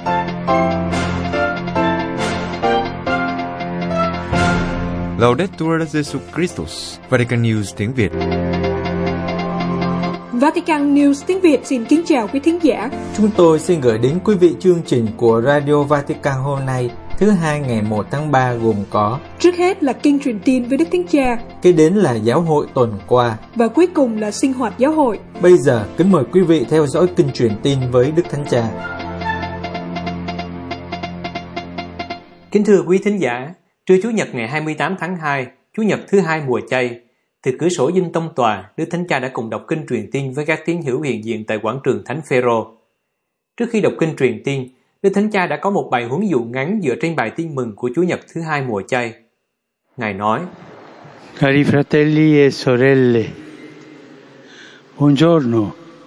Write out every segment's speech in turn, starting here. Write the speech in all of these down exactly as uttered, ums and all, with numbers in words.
Laudetur Jesus Christus, Vatican News tiếng Việt. Vatican News tiếng Việt xin kính chào quý thính giả. Chúng tôi xin gửi đến quý vị chương trình của Radio Vatican hôm nay, thứ hai ngày một tháng ba gồm có: trước hết là kinh truyền tin với Đức Thánh Cha, kế đến là giáo hội tuần qua, và cuối cùng là sinh hoạt giáo hội. Bây giờ kính mời quý vị theo dõi kinh truyền tin với Đức Thánh Cha. Kính thưa quý thính giả, trưa Chủ nhật ngày hai mươi tám tháng hai, Chủ nhật thứ hai mùa chay, từ cửa sổ dinh tông tòa, Đức Thánh Cha đã cùng đọc kinh truyền tin với các tín hữu hiện diện tại quảng trường Thánh Phêrô. Trước khi đọc kinh truyền tin, Đức Thánh Cha đã có một bài huấn dụ ngắn dựa trên bài tin mừng của Chủ nhật thứ hai mùa chay. Ngài nói: Cari fratelli e sorelle, buongiorno.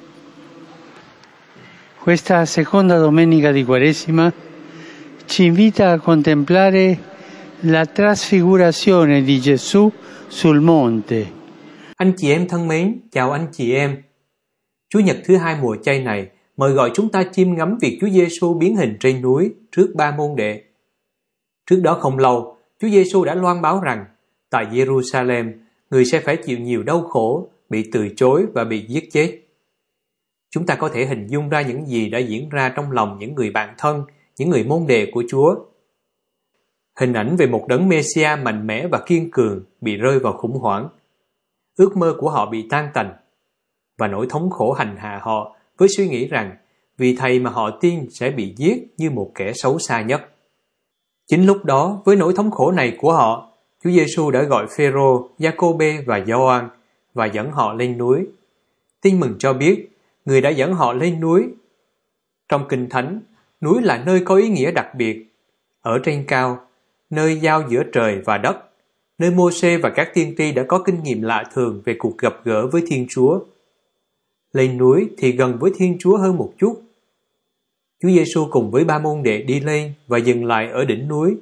Questa seconda domenica di Quaresima ci invita a contemplare la trasfigurazione di Gesù sul monte. Anh chị em thân mến, chào anh chị em. Chủ nhật thứ hai mùa chay này mời gọi chúng ta chiêm ngắm việc Chúa Giêsu biến hình trên núi trước ba môn đệ. Trước đó không lâu, Chúa Giêsu đã loan báo rằng tại Jerusalem, người sẽ phải chịu nhiều đau khổ, bị từ chối và bị giết chết. Chúng ta có thể hình dung ra những gì đã diễn ra trong lòng những người bạn thân, những người môn đệ của Chúa. Hình ảnh về một đấng Messiah mạnh mẽ và kiên cường bị rơi vào khủng hoảng. Ước mơ của họ bị tan tành, và nỗi thống khổ hành hạ họ với suy nghĩ rằng vì Thầy mà họ tin sẽ bị giết như một kẻ xấu xa nhất. Chính lúc đó, với nỗi thống khổ này của họ, Chúa Giêsu đã gọi Phêrô, Giacôbê và Gioan và dẫn họ lên núi. Tin mừng cho biết, người đã dẫn họ lên núi. Trong Kinh Thánh, núi là nơi có ý nghĩa đặc biệt. Ở trên cao, nơi giao giữa trời và đất, nơi Mô-sê và các tiên tri đã có kinh nghiệm lạ thường về cuộc gặp gỡ với Thiên Chúa. Lên núi thì gần với Thiên Chúa hơn một chút. Chúa Giêsu cùng với ba môn đệ đi lên và dừng lại ở đỉnh núi.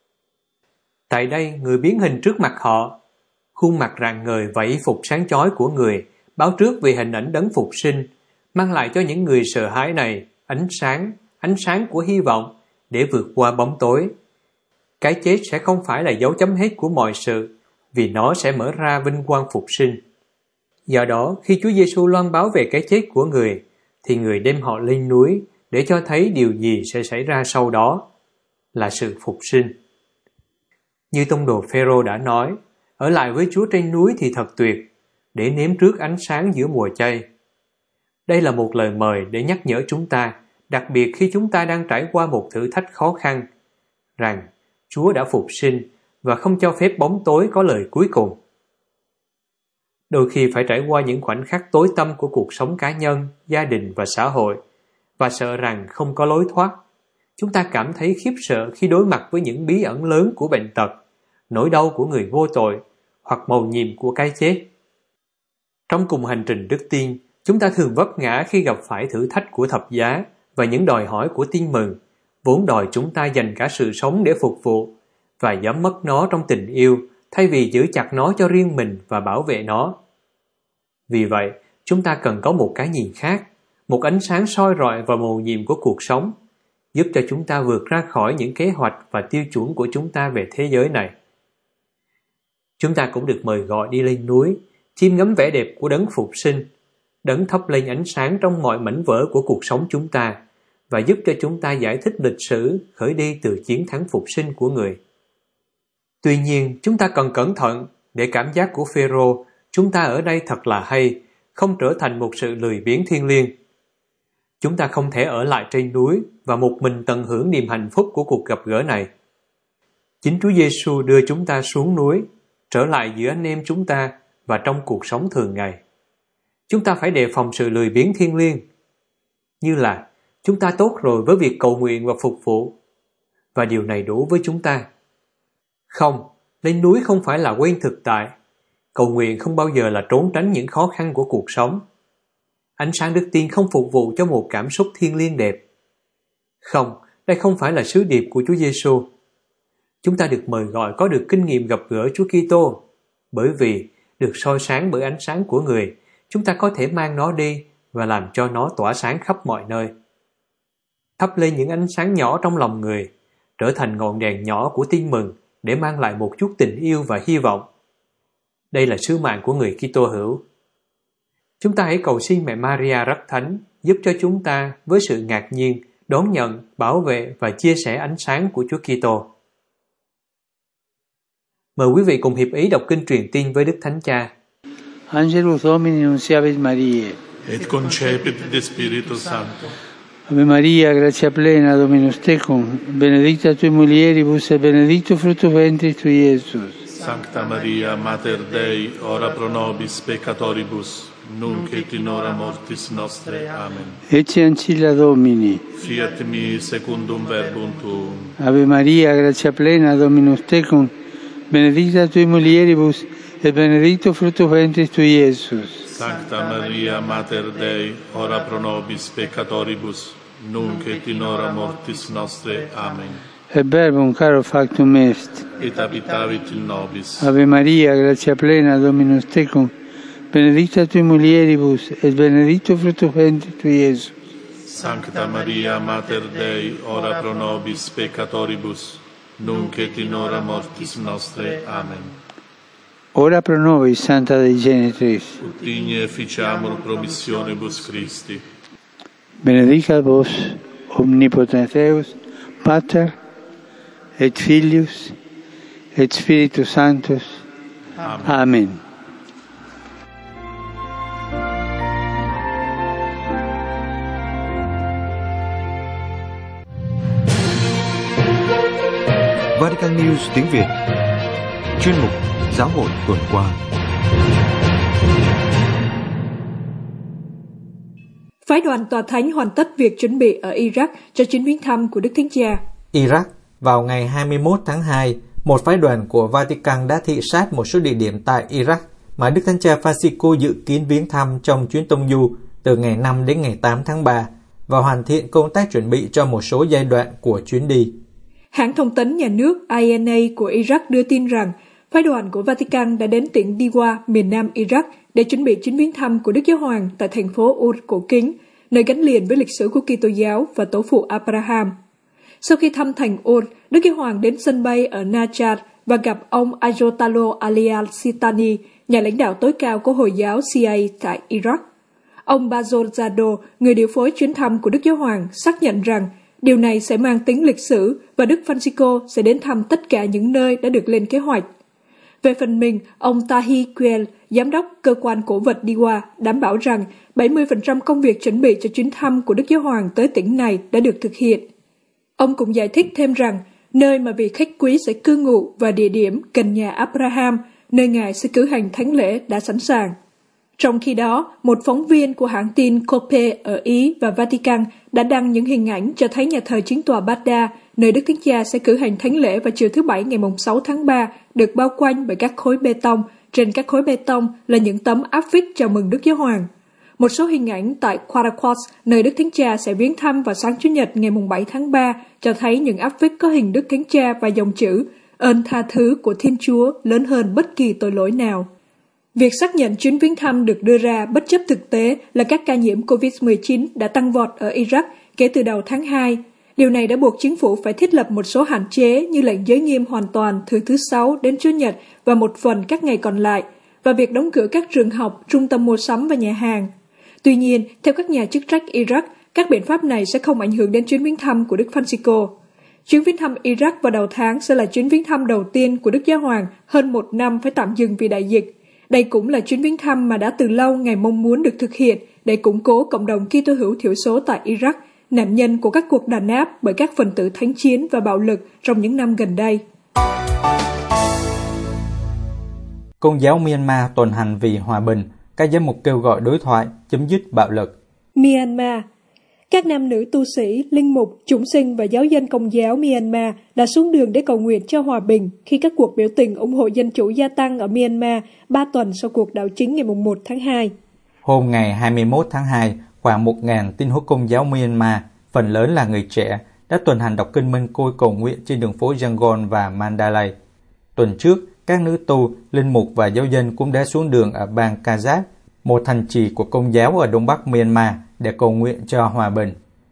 Tại đây, người biến hình trước mặt họ, khuôn mặt rạng ngời và y phục sáng chói của người, báo trước về hình ảnh đấng phục sinh, mang lại cho những người sợ hãi này ánh sáng, ánh sáng của hy vọng để vượt qua bóng tối. Cái chết sẽ không phải là dấu chấm hết của mọi sự, vì nó sẽ mở ra vinh quang phục sinh. Do đó, khi Chúa Giêsu loan báo về cái chết của người, thì người đem họ lên núi để cho thấy điều gì sẽ xảy ra sau đó, là sự phục sinh. Như tông đồ Phêrô đã nói, ở lại với Chúa trên núi thì thật tuyệt, để nếm trước ánh sáng giữa mùa chay. Đây là một lời mời để nhắc nhở chúng ta, đặc biệt khi chúng ta đang trải qua một thử thách khó khăn, rằng Chúa đã phục sinh và không cho phép bóng tối có lời cuối cùng. Đôi khi phải trải qua những khoảnh khắc tối tăm của cuộc sống cá nhân, gia đình và xã hội, và sợ rằng không có lối thoát. Chúng ta cảm thấy khiếp sợ khi đối mặt với những bí ẩn lớn của bệnh tật, nỗi đau của người vô tội, hoặc mầu nhiệm của cái chết. Trong cùng hành trình đức tin, chúng ta thường vấp ngã khi gặp phải thử thách của thập giá và những đòi hỏi của tin mừng, vốn đòi chúng ta dành cả sự sống để phục vụ, và dám mất nó trong tình yêu, thay vì giữ chặt nó cho riêng mình và bảo vệ nó. Vì vậy, chúng ta cần có một cái nhìn khác, một ánh sáng soi rọi vào mầu nhiệm của cuộc sống, giúp cho chúng ta vượt ra khỏi những kế hoạch và tiêu chuẩn của chúng ta về thế giới này. Chúng ta cũng được mời gọi đi lên núi, chiêm ngắm vẻ đẹp của đấng phục sinh, đấng thắp lên ánh sáng trong mọi mảnh vỡ của cuộc sống chúng ta, và giúp cho chúng ta giải thích lịch sử khởi đi từ chiến thắng phục sinh của người. Tuy nhiên, chúng ta cần cẩn thận để cảm giác của Phêrô, chúng ta ở đây thật là hay, không trở thành một sự lười biếng thiêng liêng. Chúng ta không thể ở lại trên núi và một mình tận hưởng niềm hạnh phúc của cuộc gặp gỡ này. Chính Chúa Giêsu đưa chúng ta xuống núi, trở lại giữa anh em chúng ta và trong cuộc sống thường ngày. Chúng ta phải đề phòng sự lười biếng thiêng liêng, như là chúng ta tốt rồi với việc cầu nguyện và phục vụ, và điều này đủ với chúng ta. Không, lên núi không phải là quên thực tại. Cầu nguyện không bao giờ là trốn tránh những khó khăn của cuộc sống. Ánh sáng đức tin không phục vụ cho một cảm xúc thiêng liêng đẹp. Không, đây không phải là sứ điệp của Chúa Giêsu. Chúng ta được mời gọi có được kinh nghiệm gặp gỡ Chúa Kitô, bởi vì được soi sáng bởi ánh sáng của người, chúng ta có thể mang nó đi và làm cho nó tỏa sáng khắp mọi nơi. thắp lên những ánh sáng nhỏ trong lòng người, trở thành ngọn đèn nhỏ của tin mừng để mang lại một chút tình yêu và hy vọng. Đây là sứ mạng của người Kitô hữu. Chúng ta hãy cầu xin mẹ Maria rất thánh giúp cho chúng ta với sự ngạc nhiên đón nhận, bảo vệ và chia sẻ ánh sáng của Chúa Kitô. Mời quý vị cùng hiệp ý đọc kinh truyền tin với Đức Thánh Cha. Angelus Domini nunciavit Mariae. Et concepit de Spiritu Sancto. Ave Maria, gratia plena, Dominus tecum, benedicta tui mulieribus et benedictus fructus ventris tui, Iesus. Sancta Maria, Mater Dei, ora pro nobis peccatoribus, nunc et in hora mortis nostre. Amen. Ecce ancilla Domini. Fiat mi secundum verbum tuum. Ave Maria, gratia plena, Dominus tecum, benedicta tui mulieribus et benedictus fructus ventris tui, Iesus. Sancta Maria, Mater Dei, ora pro nobis peccatoribus, nunc et in hora mortis nostre. Amen. Et verbum caro factum est. Et habitavit in nobis. Ave Maria, gratia plena, Dominus tecum, benedicta tui mulieribus et benedictus fructus ventris tui, Iesus. Sancta Maria, Mater Dei, ora pro nobis peccatoribus, nunc et in hora mortis nostre. Amen. Ora pro nobis, Santa Dei Genitris. Ut igne ficiamur promissionibus Christi. Benedicat vos, omnipotens Deus, Pater, et Filius, et Spiritus Sanctus. Amen. Amen. Vatican News tiếng Việt. Chuyên mục Giáo hội tuần qua. Phái đoàn Tòa Thánh hoàn tất việc chuẩn bị ở Iraq cho chuyến viếng thăm của Đức Thánh Cha. Iraq, vào ngày hai mươi mốt tháng hai, một phái đoàn của Vatican đã thị sát một số địa điểm tại Iraq mà Đức Thánh Cha Francisco dự kiến viếng thăm trong chuyến tông du từ ngày năm đến ngày tám tháng ba và hoàn thiện công tác chuẩn bị cho một số giai đoạn của chuyến đi. Hãng thông tấn nhà nước I N A của Iraq đưa tin rằng phái đoàn của Vatican đã đến tỉnh Diwa, miền nam Iraq để chuẩn bị chuyến viếng thăm của Đức Giáo Hoàng tại thành phố Ur cổ kính, nơi gắn liền với lịch sử của Kitô giáo và tổ phụ Abraham. Sau khi thăm thành Ur, Đức Giáo Hoàng đến sân bay ở Najjar và gặp ông Ayatollah Ali al-Sistani, nhà lãnh đạo tối cao của Hồi giáo Shia tại Iraq. Ông Bazol Zado, người điều phối chuyến thăm của Đức Giáo Hoàng, xác nhận rằng điều này sẽ mang tính lịch sử và Đức Francisco sẽ đến thăm tất cả những nơi đã được lên kế hoạch. Về phần mình, ông Tahi Quel, giám đốc cơ quan cổ vật Diwa, đảm bảo rằng bảy mươi phần trăm công việc chuẩn bị cho chuyến thăm của Đức Giáo Hoàng tới tỉnh này đã được thực hiện. Ông cũng giải thích thêm rằng nơi mà vị khách quý sẽ cư ngụ và địa điểm gần nhà Abraham, nơi Ngài sẽ cử hành thánh lễ đã sẵn sàng. Trong khi đó, một phóng viên của hãng tin Cope ở Ý và Vatican đã đăng những hình ảnh cho thấy nhà thờ chính tòa Baghdad, nơi Đức Thánh Cha sẽ cử hành thánh lễ vào chiều thứ Bảy ngày sáu tháng ba, được bao quanh bởi các khối bê tông. Trên các khối bê tông là những tấm áp phích chào mừng Đức Giáo Hoàng. Một số hình ảnh tại Quaracos, nơi Đức Thánh Cha sẽ viếng thăm vào sáng Chủ nhật ngày bảy tháng ba, cho thấy những áp phích có hình Đức Thánh Cha và dòng chữ ơn tha thứ của Thiên Chúa lớn hơn bất kỳ tội lỗi nào. Việc xác nhận chuyến viếng thăm được đưa ra bất chấp thực tế là các ca nhiễm covid mười chín đã tăng vọt ở Iraq kể từ đầu tháng hai. Điều này đã buộc chính phủ phải thiết lập một số hạn chế như lệnh giới nghiêm hoàn toàn từ thứ Sáu đến Chủ nhật và một phần các ngày còn lại, và việc đóng cửa các trường học, trung tâm mua sắm và nhà hàng. Tuy nhiên, theo các nhà chức trách Iraq, các biện pháp này sẽ không ảnh hưởng đến chuyến viếng thăm của Đức Francisco. Chuyến viếng thăm Iraq vào đầu tháng sẽ là chuyến viếng thăm đầu tiên của Đức Giáo Hoàng hơn một năm phải tạm dừng vì đại dịch. Đây cũng là chuyến viếng thăm mà đã từ lâu Ngài mong muốn được thực hiện để củng cố cộng đồng Kitô hữu thiểu số tại Iraq, nạn nhân của các cuộc đàn áp bởi các phần tử thánh chiến và bạo lực trong những năm gần đây. Công giáo Myanmar tuần hành vì hòa bình, các giám mục kêu gọi đối thoại, chấm dứt bạo lực. Myanmar. Các nam nữ tu sĩ, linh mục, chủng sinh và giáo dân Công giáo Myanmar đã xuống đường để cầu nguyện cho hòa bình khi các cuộc biểu tình ủng hộ dân chủ gia tăng ở Myanmar ba tuần sau cuộc đảo chính ngày một tháng hai. Hôm ngày hai mươi mốt tháng hai, khoảng một nghìn tín hữu Công giáo Myanmar, phần lớn là người trẻ, đã tuần hành đọc kinh Minh Côi cầu nguyện trên đường phố Yangon và Mandalay. Tuần trước, các nữ tu, linh mục và giáo dân cũng đã xuống đường ở bang Kazakh, một thành trì của Công giáo ở đông bắc Myanmar, để cầu nguyện cho hòa bình.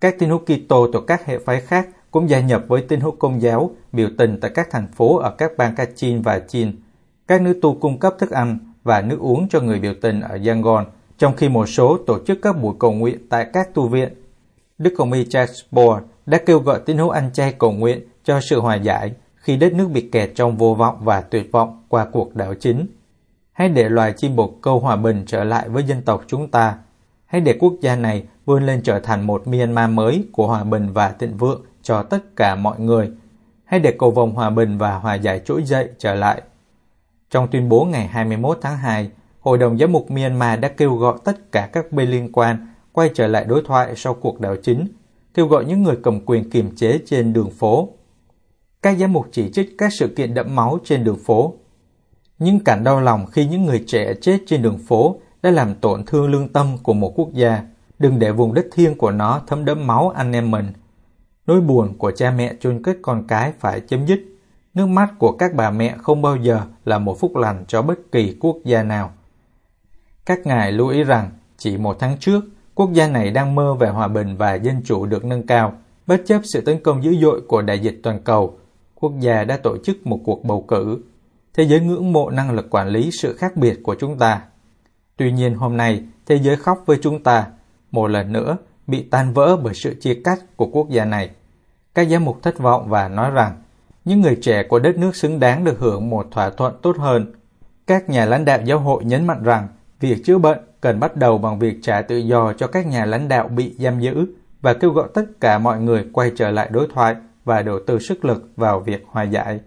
Các tín hữu Kitô thuộc các hệ phái khác cũng gia nhập với tín hữu Công giáo biểu tình tại các thành phố ở các bang Kachin và Chin. Các nữ tu cung cấp thức ăn và nước uống cho người biểu tình ở Yangon, trong khi một số tổ chức các buổi cầu nguyện tại các tu viện. Đức Hồng y Charles Bohr đã kêu gọi tín hữu ăn chay cầu nguyện cho sự hòa giải khi đất nước bị kẹt trong vô vọng và tuyệt vọng qua cuộc đảo chính. Hãy để loài chim bồ câu hòa bình trở lại với dân tộc chúng ta. Hãy để quốc gia này vươn lên trở thành một Myanmar mới của hòa bình và thịnh vượng cho tất cả mọi người. Hãy để cầu vồng hòa bình và hòa giải trỗi dậy trở lại. Trong tuyên bố ngày hai mươi mốt tháng hai, Hội đồng Giám mục Myanmar đã kêu gọi tất cả các bên liên quan quay trở lại đối thoại sau cuộc đảo chính, kêu gọi những người cầm quyền kiềm chế trên đường phố. Các giám mục chỉ trích các sự kiện đẫm máu trên đường phố. Nhưng cảnh đau lòng khi những người trẻ chết trên đường phố đã làm tổn thương lương tâm của một quốc gia. Đừng để vùng đất thiêng của nó thấm đẫm máu anh em mình. Nỗi buồn của cha mẹ chôn cất con cái phải chấm dứt. Nước mắt của các bà mẹ không bao giờ là một phúc lành cho bất kỳ quốc gia nào. Các ngài lưu ý rằng, chỉ một tháng trước, quốc gia này đang mơ về hòa bình và dân chủ được nâng cao, bất chấp sự tấn công dữ dội của đại dịch toàn cầu. Quốc gia đã tổ chức một cuộc bầu cử. Thế giới ngưỡng mộ năng lực quản lý sự khác biệt của chúng ta. Tuy nhiên hôm nay, thế giới khóc với chúng ta, một lần nữa bị tan vỡ bởi sự chia cắt của quốc gia này. Các giám mục thất vọng và nói rằng, những người trẻ của đất nước xứng đáng được hưởng một thỏa thuận tốt hơn. Các nhà lãnh đạo giáo hội nhấn mạnh rằng, việc chữa bệnh cần bắt đầu bằng việc trả tự do cho các nhà lãnh đạo bị giam giữ và kêu gọi tất cả mọi người quay trở lại đối thoại và đầu tư sức lực vào việc hòa giải.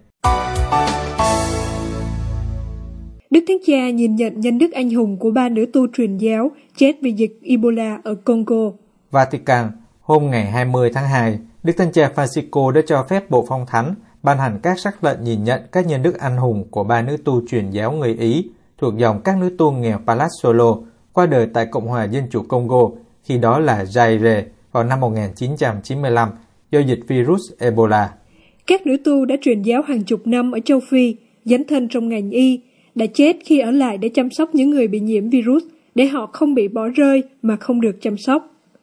Đức Thánh Cha nhìn nhận nhân đức anh hùng của ba nữ tu truyền giáo chết vì dịch Ebola ở Congo. Vatican, hôm ngày hai mươi tháng hai, Đức Thánh Cha Francisco đã cho phép Bộ Phong Thánh ban hành các sắc lệnh nhìn nhận các nhân đức anh hùng của ba nữ tu truyền giáo người Ý thuộc dòng các nữ tu nghèo Palazzolo qua đời tại Cộng hòa Dân chủ Congo, khi đó là Zaire, vào năm một nghìn chín trăm chín mươi lăm do dịch virus Ebola. Các nữ tu đã truyền giáo hàng chục năm ở châu Phi, dấn thân trong ngành y, đã chết khi ở lại để chăm sóc những người bị nhiễm virus, để họ không bị bỏ rơi mà không được chăm sóc.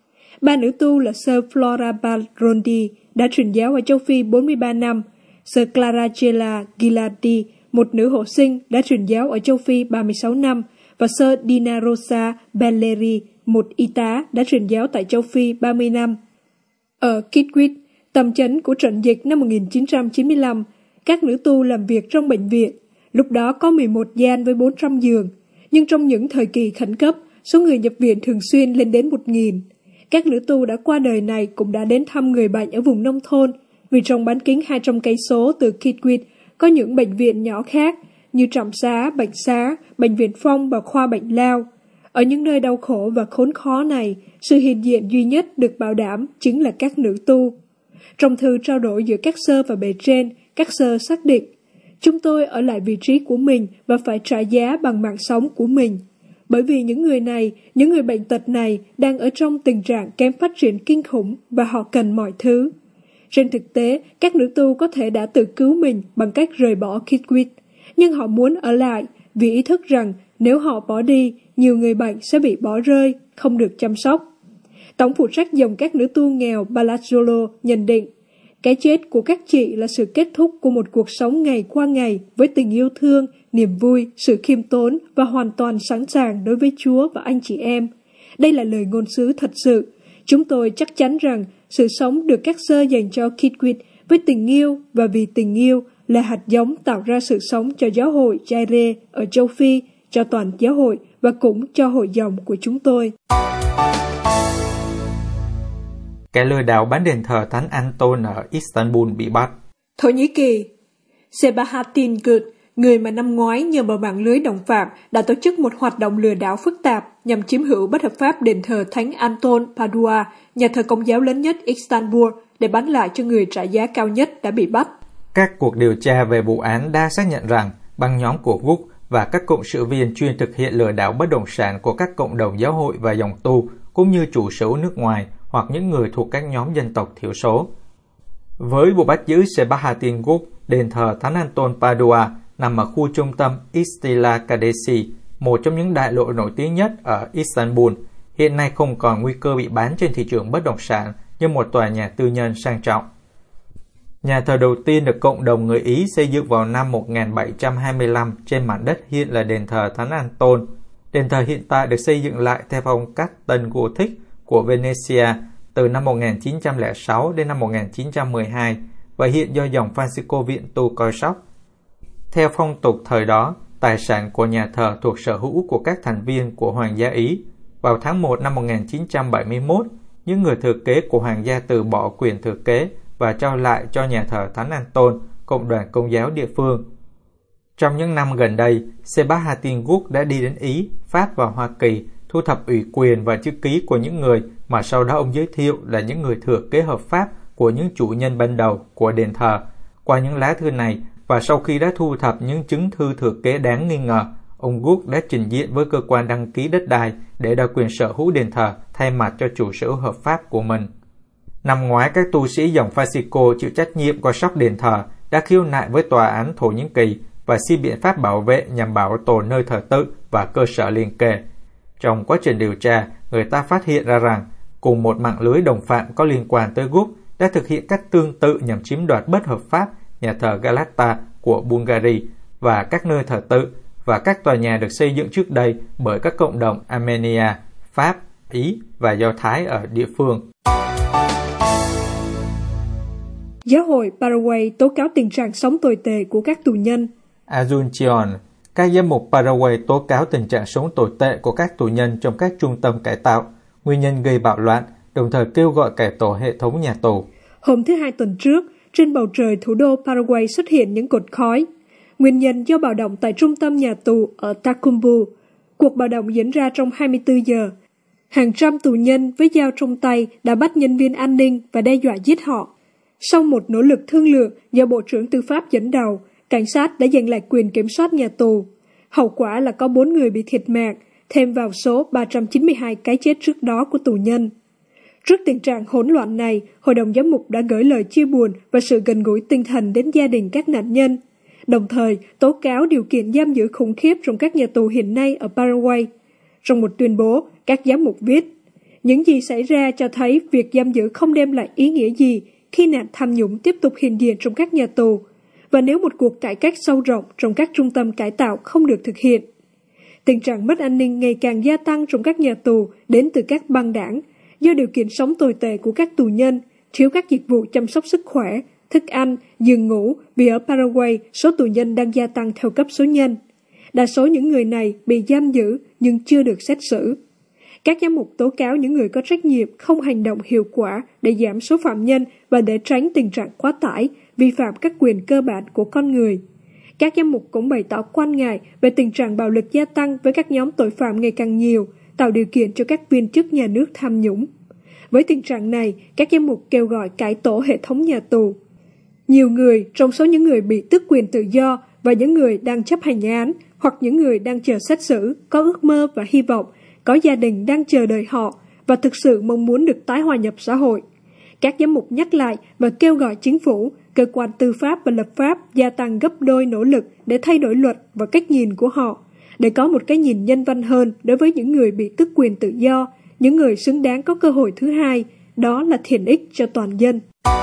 Ba nữ tu là Sơ Flora Balrondi đã truyền giáo ở châu Phi bốn mươi ba năm, Sơ Claracella Ghilardi, một nữ hộ sinh đã truyền giáo ở châu Phi ba mươi sáu năm, và Sơ Dina Rosa Belleri, một y tá đã truyền giáo tại châu Phi ba mươi năm. Ở Kitgwit, tầm chấn của trận dịch năm một nghìn chín trăm chín mươi lăm, các nữ tu làm việc trong bệnh viện. Lúc đó có mười một gian với bốn trăm giường, nhưng trong những thời kỳ khẩn cấp, số người nhập viện thường xuyên lên đến một nghìn. Các nữ tu đã qua đời này cũng đã đến thăm người bệnh ở vùng nông thôn, vì trong bán kính hai trăm cây số từ Kitgwit có những bệnh viện nhỏ khác như trạm xá, bệnh xá, bệnh viện phong và khoa bệnh lao. Ở những nơi đau khổ và khốn khó này, sự hiện diện duy nhất được bảo đảm chính là các nữ tu. Trong thư trao đổi giữa các sơ và bề trên, các sơ xác định, chúng tôi ở lại vị trí của mình và phải trả giá bằng mạng sống của mình. Bởi vì những người này, những người bệnh tật này đang ở trong tình trạng kém phát triển kinh khủng và họ cần mọi thứ. Trên thực tế, các nữ tu có thể đã tự cứu mình bằng cách rời bỏ Kitgwit, nhưng họ muốn ở lại vì ý thức rằng nếu họ bỏ đi, nhiều người bệnh sẽ bị bỏ rơi, không được chăm sóc. Tổng phụ trách dòng các nữ tu nghèo Palazzolo nhận định, cái chết của các chị là sự kết thúc của một cuộc sống ngày qua ngày với tình yêu thương, niềm vui, sự khiêm tốn và hoàn toàn sẵn sàng đối với Chúa và anh chị em. Đây là lời ngôn sứ thật sự. Chúng tôi chắc chắn rằng sự sống được các sơ dành cho Kitgwit với tình yêu và vì tình yêu là hạt giống tạo ra sự sống cho giáo hội Zaire ở châu Phi, cho toàn giáo hội và cũng cho hội dòng của chúng tôi. Kẻ lừa đảo bán đền thờ Thánh Anton ở Istanbul bị bắt. Thổ Nhĩ Kỳ, Sebahattin Gürd, người mà năm ngoái nhờ vào mạng lưới đồng phạm đã tổ chức một hoạt động lừa đảo phức tạp nhằm chiếm hữu bất hợp pháp đền thờ Thánh Anton Padua, nhà thờ Công giáo lớn nhất Istanbul, để bán lại cho người trả giá cao nhất đã bị bắt. Các cuộc điều tra về vụ án đã xác nhận rằng băng nhóm của Gúc và các cộng sự viên chuyên thực hiện lừa đảo bất động sản của các cộng đồng giáo hội và dòng tu, cũng như chủ sở hữu nước ngoài hoặc những người thuộc các nhóm dân tộc thiểu số. Với vụ bắt giữ Sebahattin Gúc, đền thờ Thánh Anton Padua nằm ở khu trung tâm Istila Kadesi, một trong những đại lộ nổi tiếng nhất ở Istanbul, hiện nay không còn nguy cơ bị bán trên thị trường bất động sản như một tòa nhà tư nhân sang trọng. Nhà thờ đầu tiên được cộng đồng người Ý xây dựng vào năm một nghìn bảy trăm hai mươi lăm trên mảnh đất hiện là đền thờ Thánh Anton. Đền thờ hiện tại được xây dựng lại theo phong cách tân Gothic của Venezia từ năm một nghìn chín trăm lẻ sáu đến năm một nghìn chín trăm mười hai và hiện do dòng Francisco viện tu coi sóc. Theo phong tục thời đó, tài sản của nhà thờ thuộc sở hữu của các thành viên của Hoàng gia Ý. Vào tháng một năm một nghìn chín trăm bảy mươi mốt, những người thừa kế của Hoàng gia từ bỏ quyền thừa kế và trao lại cho nhà thờ Thánh Anton, cộng đoàn Công giáo địa phương. Trong những năm gần đây, Sebastian Guk đã đi đến Ý, Pháp và Hoa Kỳ, thu thập ủy quyền và chữ ký của những người mà sau đó ông giới thiệu là những người thừa kế hợp pháp của những chủ nhân ban đầu của đền thờ. Qua những lá thư này, và sau khi đã thu thập những chứng thư thừa kế đáng nghi ngờ, ông Guk đã trình diện với cơ quan đăng ký đất đai để đòi quyền sở hữu đền thờ thay mặt cho chủ sở hữu hợp pháp của mình. Năm ngoái, các tu sĩ dòng Francisco chịu trách nhiệm coi sóc đền thờ đã khiếu nại với tòa án Thổ Nhĩ Kỳ và xin biện pháp bảo vệ nhằm bảo tồn nơi thờ tự và cơ sở liền kề. Trong quá trình điều tra, người ta phát hiện ra rằng cùng một mạng lưới đồng phạm có liên quan tới Guk đã thực hiện cách tương tự nhằm chiếm đoạt bất hợp pháp nhà thờ Galata của Bulgaria và các nơi thờ tự và các tòa nhà được xây dựng trước đây bởi các cộng đồng Armenia, Pháp, Ý và Do Thái ở địa phương. Giáo hội Paraguay tố cáo tình trạng sống tồi tệ của các tù nhân. Asunción, các giám mục Paraguay tố cáo tình trạng sống tồi tệ của các tù nhân trong các trung tâm cải tạo, nguyên nhân gây bạo loạn, đồng thời kêu gọi cải tổ hệ thống nhà tù. Hôm thứ Hai tuần trước, trên bầu trời thủ đô Paraguay xuất hiện những cột khói. Nguyên nhân do bạo động tại trung tâm nhà tù ở Tacumbu. Cuộc bạo động diễn ra trong hai mươi tư giờ. Hàng trăm tù nhân với dao trong tay đã bắt nhân viên an ninh và đe dọa giết họ. Sau một nỗ lực thương lượng do Bộ trưởng Tư pháp dẫn đầu, cảnh sát đã giành lại quyền kiểm soát nhà tù. Hậu quả là có bốn người bị thiệt mạng, thêm vào số ba trăm chín mươi hai cái chết trước đó của tù nhân. Trước tình trạng hỗn loạn này, Hội đồng Giám mục đã gửi lời chia buồn và sự gần gũi tinh thần đến gia đình các nạn nhân, đồng thời tố cáo điều kiện giam giữ khủng khiếp trong các nhà tù hiện nay ở Paraguay. Trong một tuyên bố, các giám mục viết, những gì xảy ra cho thấy việc giam giữ không đem lại ý nghĩa gì khi nạn tham nhũng tiếp tục hiện diện trong các nhà tù, và nếu một cuộc cải cách sâu rộng trong các trung tâm cải tạo không được thực hiện. Tình trạng mất an ninh ngày càng gia tăng trong các nhà tù đến từ các băng đảng, do điều kiện sống tồi tệ của các tù nhân, thiếu các dịch vụ chăm sóc sức khỏe, thức ăn, giường ngủ, vì ở Paraguay số tù nhân đang gia tăng theo cấp số nhân. Đa số những người này bị giam giữ nhưng chưa được xét xử. Các giám mục tố cáo những người có trách nhiệm không hành động hiệu quả để giảm số phạm nhân và để tránh tình trạng quá tải, vi phạm các quyền cơ bản của con người. Các giám mục cũng bày tỏ quan ngại về tình trạng bạo lực gia tăng với các nhóm tội phạm ngày càng nhiều, tạo điều kiện cho các viên chức nhà nước tham nhũng. Với tình trạng này, các giám mục kêu gọi cải tổ hệ thống nhà tù. Nhiều người, trong số những người bị tước quyền tự do và những người đang chấp hành án hoặc những người đang chờ xét xử, có ước mơ và hy vọng, có gia đình đang chờ đợi họ và thực sự mong muốn được tái hòa nhập xã hội. Các giám mục nhắc lại và kêu gọi chính phủ, cơ quan tư pháp và lập pháp gia tăng gấp đôi nỗ lực để thay đổi luật và cách nhìn của họ, để có một cái nhìn nhân văn hơn đối với những người bị tước quyền tự do, những người xứng đáng có cơ hội thứ hai, đó là thiện ích cho toàn dân.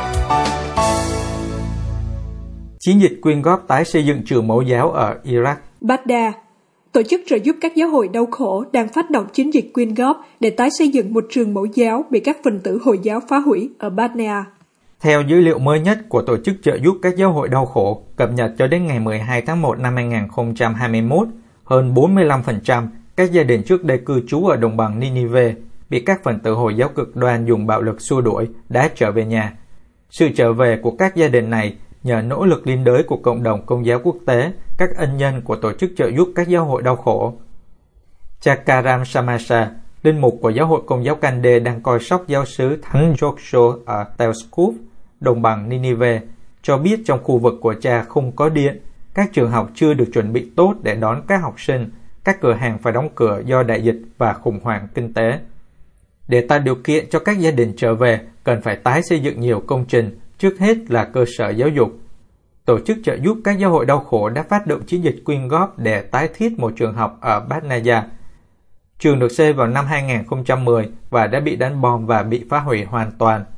Chiến dịch quyên góp tái xây dựng trường mẫu giáo ở Iraq. Baghdad, tổ chức trợ giúp các giáo hội đau khổ đang phát động chiến dịch quyên góp để tái xây dựng một trường mẫu giáo bị các phần tử Hồi giáo phá hủy ở Baghdad. Theo dữ liệu mới nhất của tổ chức trợ giúp các giáo hội đau khổ, cập nhật cho đến ngày mười hai tháng một năm hai nghìn không trăm hai mươi mốt, hơn bốn mươi lăm phần trăm các gia đình trước đây cư trú ở đồng bằng Ninive bị các phần tử Hồi giáo cực đoan dùng bạo lực xua đuổi đã trở về nhà. Sự trở về của các gia đình này nhờ nỗ lực liên đới của cộng đồng Công giáo quốc tế, các ân nhân của tổ chức trợ giúp các giáo hội đau khổ. Chakaram Samasa, linh mục của giáo hội Công giáo Kande đang coi sóc giáo xứ Thánh Joshua ở Telskuf, đồng bằng Ninive, cho biết trong khu vực của cha không có điện, các trường học chưa được chuẩn bị tốt để đón các học sinh, các cửa hàng phải đóng cửa do đại dịch và khủng hoảng kinh tế. Để tạo điều kiện cho các gia đình trở về, cần phải tái xây dựng nhiều công trình, trước hết là cơ sở giáo dục. Tổ chức trợ giúp các giáo hội đau khổ đã phát động chiến dịch quyên góp để tái thiết một trường học ở Batnaya. Trường được xây vào năm hai nghìn không trăm mười và đã bị đánh bom và bị phá hủy hoàn toàn.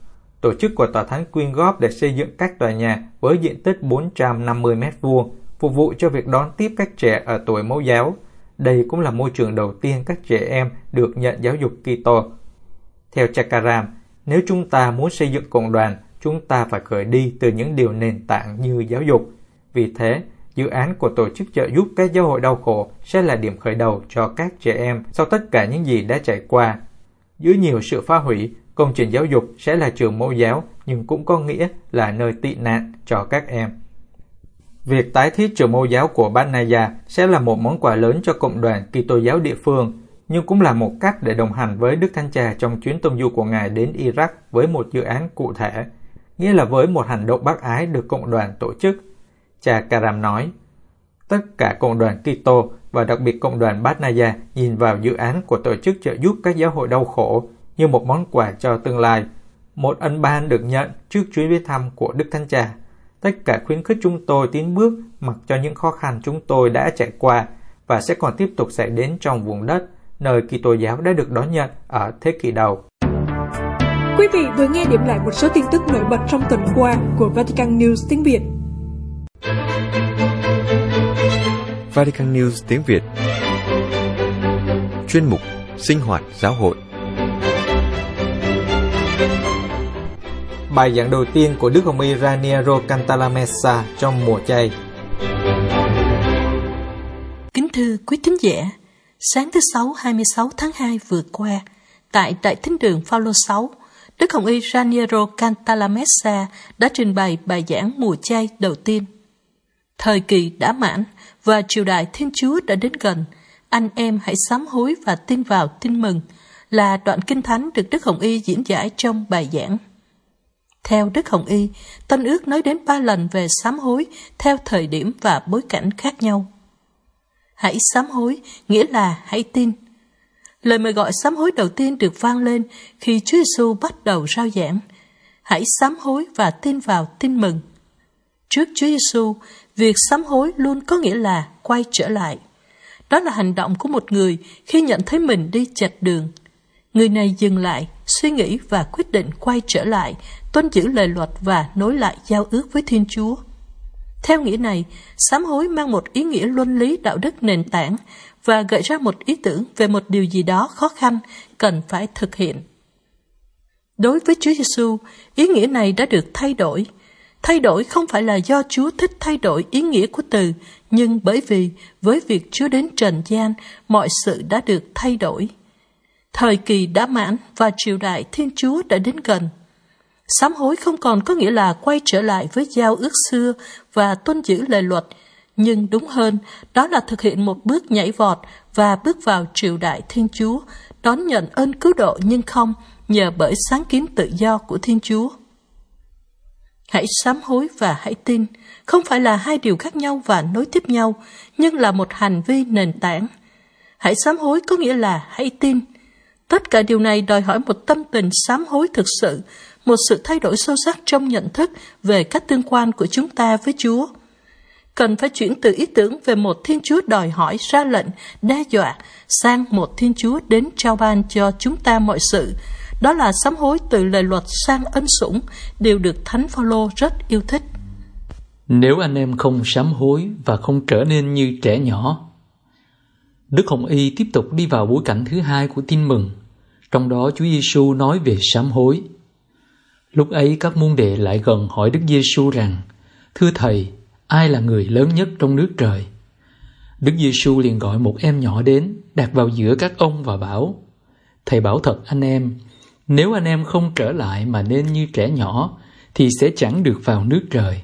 tổ chức của tòa thánh quyên góp để xây dựng các tòa nhà với diện tích bốn trăm năm mươi mét vuông, phục vụ cho việc đón tiếp các trẻ ở tuổi mẫu giáo. Đây cũng là môi trường đầu tiên các trẻ em được nhận giáo dục Kitô. Theo Chakaram, nếu chúng ta muốn xây dựng cộng đoàn, chúng ta phải khởi đi từ những điều nền tảng như giáo dục. Vì thế, dự án của tổ chức trợ giúp các giáo hội đau khổ sẽ là điểm khởi đầu cho các trẻ em sau tất cả những gì đã trải qua. Dưới nhiều sự phá hủy, công trình giáo dục sẽ là trường mẫu giáo, nhưng cũng có nghĩa là nơi tị nạn cho các em. Việc tái thiết trường mẫu giáo của Bát Naya sẽ là một món quà lớn cho cộng đoàn Kitô giáo địa phương, nhưng cũng là một cách để đồng hành với Đức Thánh Cha trong chuyến tông du của Ngài đến Iraq với một dự án cụ thể, nghĩa là với một hành động bác ái được cộng đoàn tổ chức. Cha Karam nói, tất cả cộng đoàn Kitô và đặc biệt cộng đoàn Bát Naya nhìn vào dự án của tổ chức trợ giúp các giáo hội đau khổ như một món quà cho tương lai, một ân ban được nhận trước chuyến viếng thăm của Đức Thánh Cha. Tất cả khuyến khích chúng tôi tiến bước mặc cho những khó khăn chúng tôi đã trải qua và sẽ còn tiếp tục xảy đến trong vùng đất nơi Kitô giáo đã được đón nhận ở thế kỷ đầu. Quý vị vừa nghe điểm lại một số tin tức nổi bật trong tuần qua của Vatican News tiếng Việt. Vatican News tiếng Việt. Chuyên mục Sinh hoạt giáo hội. Bài giảng đầu tiên của Đức Hồng Y Raniero Cantalamessa trong mùa chay. Kính thưa quý thính giả, sáng thứ Sáu hai mươi sáu tháng hai vừa qua, tại Đại Thính đường Phaolô sáu, Đức Hồng Y Raniero Cantalamessa đã trình bày bài giảng mùa chay đầu tiên. Thời kỳ đã mãn và triều đại Thiên Chúa đã đến gần, anh em hãy sám hối và tin vào tin mừng, là đoạn kinh thánh được Đức Hồng Y diễn giải trong bài giảng. Theo Đức Hồng Y, Tân Ước nói đến ba lần về sám hối theo thời điểm và bối cảnh khác nhau. Hãy sám hối nghĩa là hãy tin. Lời mời gọi sám hối đầu tiên được vang lên khi Chúa Giêsu bắt đầu rao giảng. Hãy sám hối và tin vào tin mừng. Trước Chúa Giêsu, việc sám hối luôn có nghĩa là quay trở lại. Đó là hành động của một người khi nhận thấy mình đi chệch đường. Người này dừng lại, suy nghĩ và quyết định quay trở lại, tuân giữ lời luật và nối lại giao ước với Thiên Chúa. Theo nghĩa này, sám hối mang một ý nghĩa luân lý đạo đức nền tảng và gợi ra một ý tưởng về một điều gì đó khó khăn cần phải thực hiện. Đối với Chúa Giêsu, ý nghĩa này đã được thay đổi. Thay đổi không phải là do Chúa thích thay đổi ý nghĩa của từ, nhưng bởi vì với việc Chúa đến trần gian, mọi sự đã được thay đổi. Thời kỳ đã mãn và triều đại Thiên Chúa đã đến gần. Sám hối không còn có nghĩa là quay trở lại với giao ước xưa và tuân giữ lời luật, nhưng đúng hơn, đó là thực hiện một bước nhảy vọt và bước vào triều đại Thiên Chúa, đón nhận ơn cứu độ nhưng không nhờ bởi sáng kiến tự do của Thiên Chúa. Hãy sám hối và hãy tin, không phải là hai điều khác nhau và nối tiếp nhau, nhưng là một hành vi nền tảng. Hãy sám hối có nghĩa là hãy tin. Tất cả điều này đòi hỏi một tâm tình sám hối thực sự, một sự thay đổi sâu sắc trong nhận thức về các tương quan của chúng ta với Chúa. Cần phải chuyển từ ý tưởng về một Thiên Chúa đòi hỏi, ra lệnh, đe dọa, sang một Thiên Chúa đến trao ban cho chúng ta mọi sự. Đó là sám hối từ lời luật sang ân sủng, đều được Thánh Phaolô rất yêu thích. Nếu anh em không sám hối và không trở nên như trẻ nhỏ. Đức Hồng Y tiếp tục đi vào bối cảnh thứ hai của tin mừng, trong đó Chúa Giêsu nói về sám hối. Lúc ấy các môn đệ lại gần hỏi Đức Giêsu rằng: Thưa Thầy, ai là người lớn nhất trong nước trời? Đức Giêsu liền gọi một em nhỏ đến, đặt vào giữa các ông và bảo: Thầy bảo thật anh em, nếu anh em không trở lại mà nên như trẻ nhỏ, thì sẽ chẳng được vào nước trời.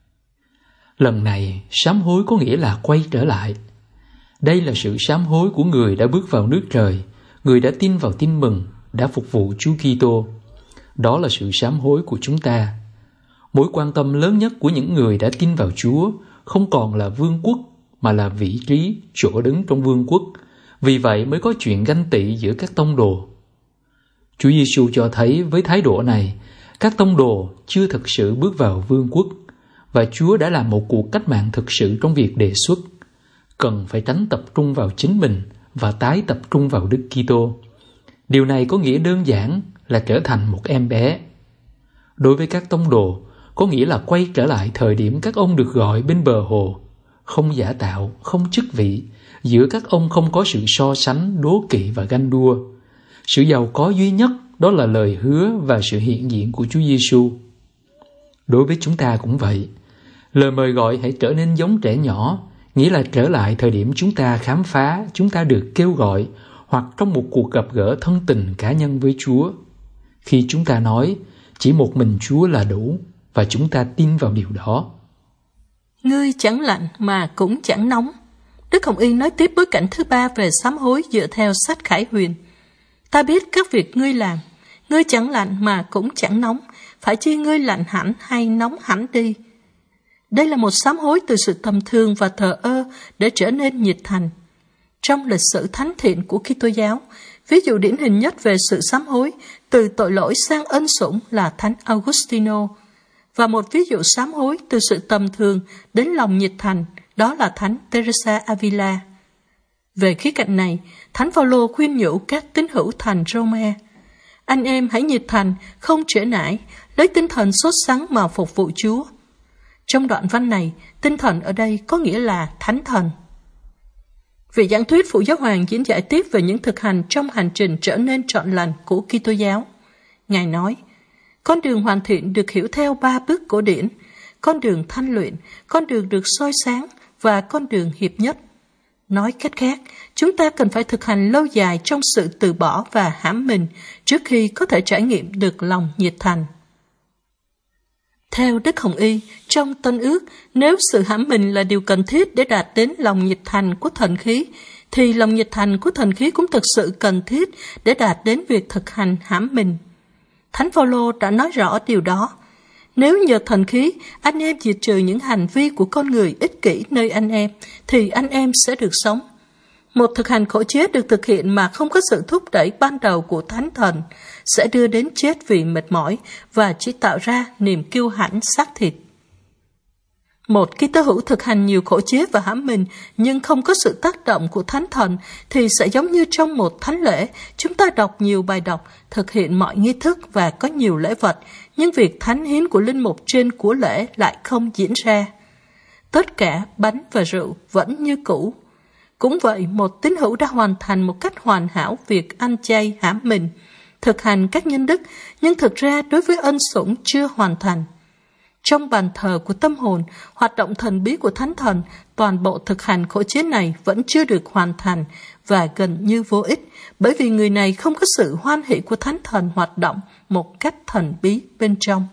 Lần này, sám hối có nghĩa là quay trở lại. Đây là sự sám hối của người đã bước vào nước trời, người đã tin vào tin mừng, đã phục vụ Chúa Kitô. Đó là sự sám hối của chúng ta. Mối quan tâm lớn nhất của những người đã tin vào Chúa không còn là vương quốc, mà là vị trí, chỗ đứng trong vương quốc. Vì vậy mới có chuyện ganh tị giữa các tông đồ. Chúa Giêsu cho thấy với thái độ này, các tông đồ chưa thực sự bước vào vương quốc, và Chúa đã làm một cuộc cách mạng thực sự trong việc đề xuất. Cần phải tránh tập trung vào chính mình và tái tập trung vào Đức Kitô. Điều này có nghĩa đơn giản là trở thành một em bé. Đối với các tông đồ, có nghĩa là quay trở lại thời điểm các ông được gọi bên bờ hồ, không giả tạo, không chức vị, giữa các ông không có sự so sánh, đố kỵ và ganh đua. Sự giàu có duy nhất đó là lời hứa và sự hiện diện của Chúa Giêsu. Đối với chúng ta cũng vậy. Lời mời gọi hãy trở nên giống trẻ nhỏ, nghĩa là trở lại thời điểm chúng ta khám phá, chúng ta được kêu gọi, hoặc trong một cuộc gặp gỡ thân tình cá nhân với Chúa. Khi chúng ta nói, chỉ một mình Chúa là đủ, và chúng ta tin vào điều đó. Ngươi chẳng lạnh mà cũng chẳng nóng. Đức Hồng Y nói tiếp bối cảnh thứ ba về sám hối dựa theo sách Khải Huyền. Ta biết các việc ngươi làm, ngươi chẳng lạnh mà cũng chẳng nóng, phải chi ngươi lạnh hẳn hay nóng hẳn đi. Đây là một sám hối từ sự tầm thường và thờ ơ để trở nên nhiệt thành. Trong lịch sử thánh thiện của Kitô giáo, ví dụ điển hình nhất về sự sám hối từ tội lỗi sang ân sủng là Thánh Augustino, và một ví dụ sám hối từ sự tầm thường đến lòng nhiệt thành, đó là Thánh Teresa Avila. Về khía cạnh này, Thánh Phaolô khuyên nhủ các tín hữu thành Roma: anh em hãy nhiệt thành, không trễ nải, lấy tinh thần sốt sắng mà phục vụ Chúa. Trong đoạn văn này, tinh thần ở đây có nghĩa là thánh thần. Vị giảng thuyết Phụ Giáo Hoàng diễn giải tiếp về những thực hành trong hành trình trở nên trọn lành của Kitô giáo. Ngài nói, con đường hoàn thiện được hiểu theo ba bước cổ điển: con đường thanh luyện, con đường được soi sáng và con đường hiệp nhất. Nói cách khác, chúng ta cần phải thực hành lâu dài trong sự từ bỏ và hãm mình trước khi có thể trải nghiệm được lòng nhiệt thành. Theo Đức Hồng Y, trong Tân Ước, nếu sự hãm mình là điều cần thiết để đạt đến lòng nhiệt thành của thần khí, thì lòng nhiệt thành của thần khí cũng thực sự cần thiết để đạt đến việc thực hành hãm mình. Thánh Phaolô đã nói rõ điều đó. Nếu nhờ thần khí, anh em diệt trừ những hành vi của con người ích kỷ nơi anh em, thì anh em sẽ được sống. Một thực hành khổ chết được thực hiện mà không có sự thúc đẩy ban đầu của Thánh Thần sẽ đưa đến chết vì mệt mỏi và chỉ tạo ra niềm kiêu hãnh xác thịt. Một Kitô hữu thực hành nhiều khổ chế và hãm mình nhưng không có sự tác động của Thánh Thần thì sẽ giống như trong một thánh lễ, chúng ta đọc nhiều bài đọc, thực hiện mọi nghi thức và có nhiều lễ vật, nhưng việc thánh hiến của linh mục trên của lễ lại không diễn ra. Tất cả bánh và rượu vẫn như cũ. Cũng vậy, một tín hữu đã hoàn thành một cách hoàn hảo việc ăn chay hãm mình, thực hành các nhân đức, nhưng thực ra đối với ân sủng chưa hoàn thành. Trong bàn thờ của tâm hồn, hoạt động thần bí của Thánh Thần, toàn bộ thực hành khổ chế này vẫn chưa được hoàn thành và gần như vô ích, bởi vì người này không có sự hoan hỷ của Thánh Thần hoạt động một cách thần bí bên trong.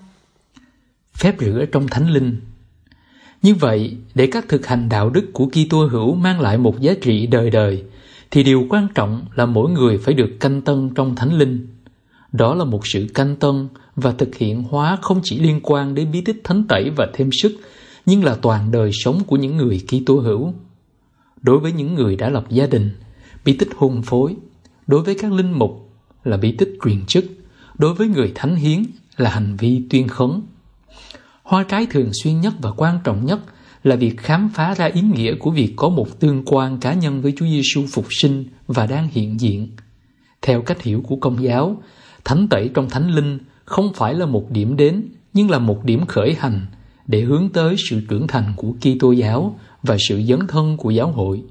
Phép rửa trong Thánh Linh. Như vậy, để các thực hành đạo đức của Kitô hữu mang lại một giá trị đời đời, thì điều quan trọng là mỗi người phải được canh tân trong Thánh Linh. Đó là một sự canh tân và thực hiện hóa không chỉ liên quan đến bí tích thánh tẩy và thêm sức, nhưng là toàn đời sống của những người Kitô hữu. Đối với những người đã lập gia đình, bí tích hôn phối; đối với các linh mục là bí tích truyền chức; đối với người thánh hiến là hành vi tuyên khấn. Hoa trái thường xuyên nhất và quan trọng nhất là việc khám phá ra ý nghĩa của việc có một tương quan cá nhân với Chúa Giêsu phục sinh và đang hiện diện. Theo cách hiểu của Công giáo, thánh tẩy trong Thánh Linh không phải là một điểm đến, nhưng là một điểm khởi hành để hướng tới sự trưởng thành của Kitô giáo và sự dấn thân của giáo hội.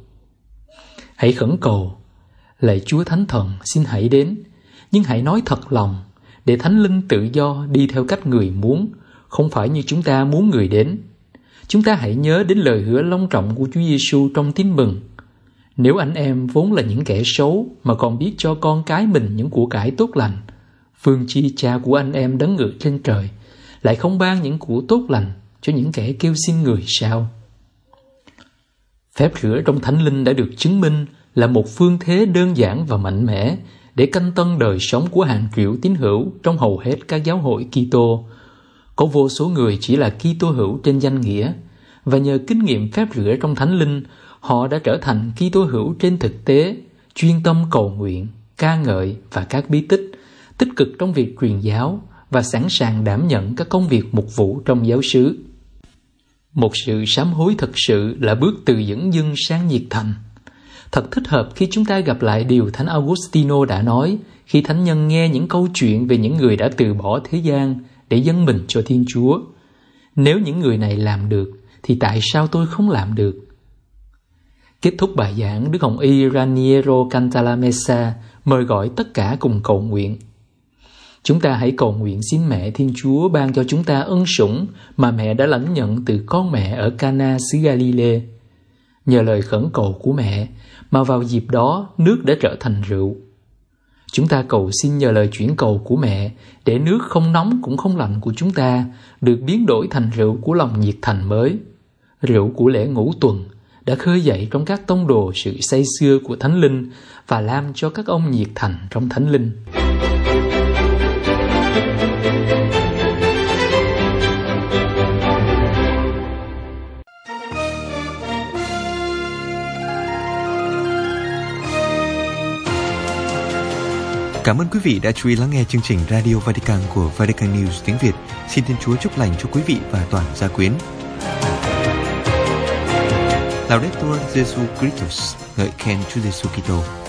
Hãy khẩn cầu: lạy Chúa Thánh Thần, xin hãy đến, nhưng hãy nói thật lòng, để Thánh Linh tự do đi theo cách người muốn, không phải như chúng ta muốn người đến. Chúng ta hãy nhớ đến lời hứa long trọng của Chúa Giêsu trong Tin Mừng: nếu anh em vốn là những kẻ xấu mà còn biết cho con cái mình những của cải tốt lành, phương chi Cha của anh em đấng ngự trên trời lại không ban những của tốt lành cho những kẻ kêu xin người sao? Phép rửa trong Thánh Linh đã được chứng minh là một phương thế đơn giản và mạnh mẽ để canh tân đời sống của hàng triệu tín hữu trong hầu hết các giáo hội Kitô. Có vô số người chỉ là Kitô hữu trên danh nghĩa, và nhờ kinh nghiệm phép rửa trong Thánh Linh, họ đã trở thành Kitô hữu trên thực tế, chuyên tâm cầu nguyện, ca ngợi và các bí tích, tích cực trong việc truyền giáo và sẵn sàng đảm nhận các công việc mục vụ trong giáo xứ. Một sự sám hối thực sự là bước từ dửng dưng sang nhiệt thành. Thật thích hợp khi chúng ta gặp lại điều Thánh Augustino đã nói khi thánh nhân nghe những câu chuyện về những người đã từ bỏ thế gian để dâng mình cho Thiên Chúa. Nếu những người này làm được, thì tại sao tôi không làm được? Kết thúc bài giảng, Đức Hồng Y Raniero Cantalamessa mời gọi tất cả cùng cầu nguyện. Chúng ta hãy cầu nguyện xin Mẹ Thiên Chúa ban cho chúng ta ân sủng mà Mẹ đã lãnh nhận từ con mẹ ở Cana xứ Galilee. Nhờ lời khẩn cầu của Mẹ mà vào dịp đó nước đã trở thành rượu. Chúng ta cầu xin nhờ lời chuyển cầu của Mẹ để nước không nóng cũng không lạnh của chúng ta được biến đổi thành rượu của lòng nhiệt thành mới. Rượu của lễ ngũ tuần đã khơi dậy trong các tông đồ sự say sưa của Thánh Linh và làm cho các ông nhiệt thành trong Thánh Linh. Cảm ơn quý vị đã chú ý lắng nghe chương trình Radio Vatican của Vatican News tiếng Việt. Xin Thiên Chúa chúc lành cho quý vị và toàn gia quyến. Laudetur Jesu Christus, ngợi khen Chúa Giêsu Kitô.